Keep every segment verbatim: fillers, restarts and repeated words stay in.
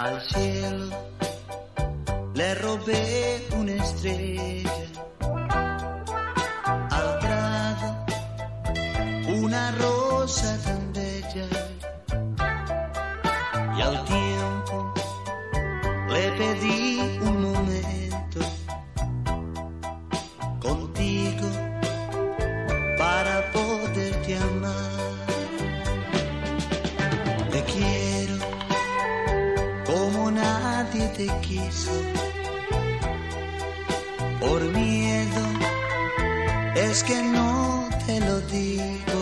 Al cielo le robé una estrella, al prado una rosa tan bella, y al tiempo le pedí un momento contigo para poderte amar. Te quiero como nadie te quiso, por miedo es que no te lo digo,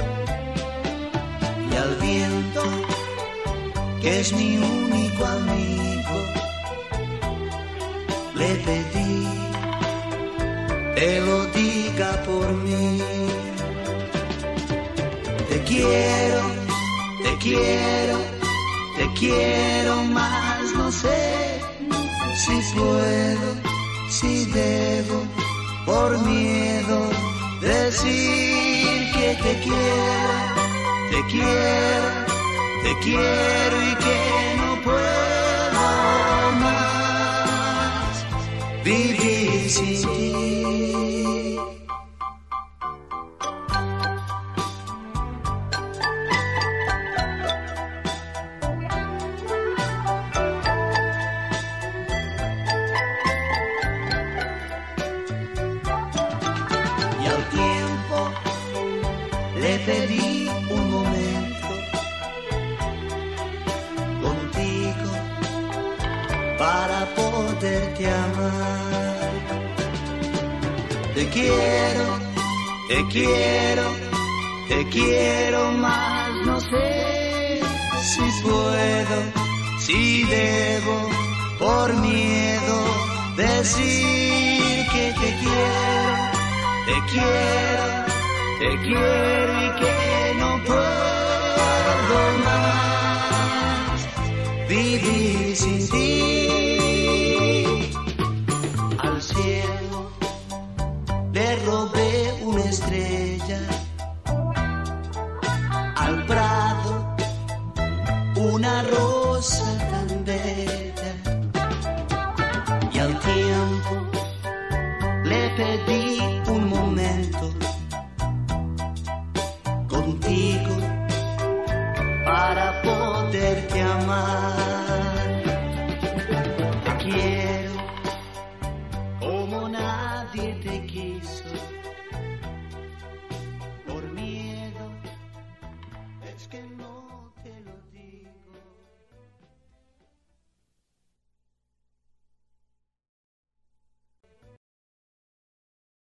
y al viento que es mi único amigo le pedí te lo diga por mí. Te quiero, te quiero, te quiero más, no sé si puedo, si debo, por miedo decir que te quiero, te quiero, te quiero y que no puedo más vivir sin ti. Le pedí un momento contigo para poderte amar. Te quiero, te quiero, te quiero más, no sé si puedo, si debo, por miedo decir que te quiero, te quiero. Te quiero y que no puedo más vivir sin ti. Al cielo le robé una estrella, al prado una rosa tan bella, y al tiempo le pedí un momento contigo para poderte amar. Te quiero como nadie te quiso, por miedo es que no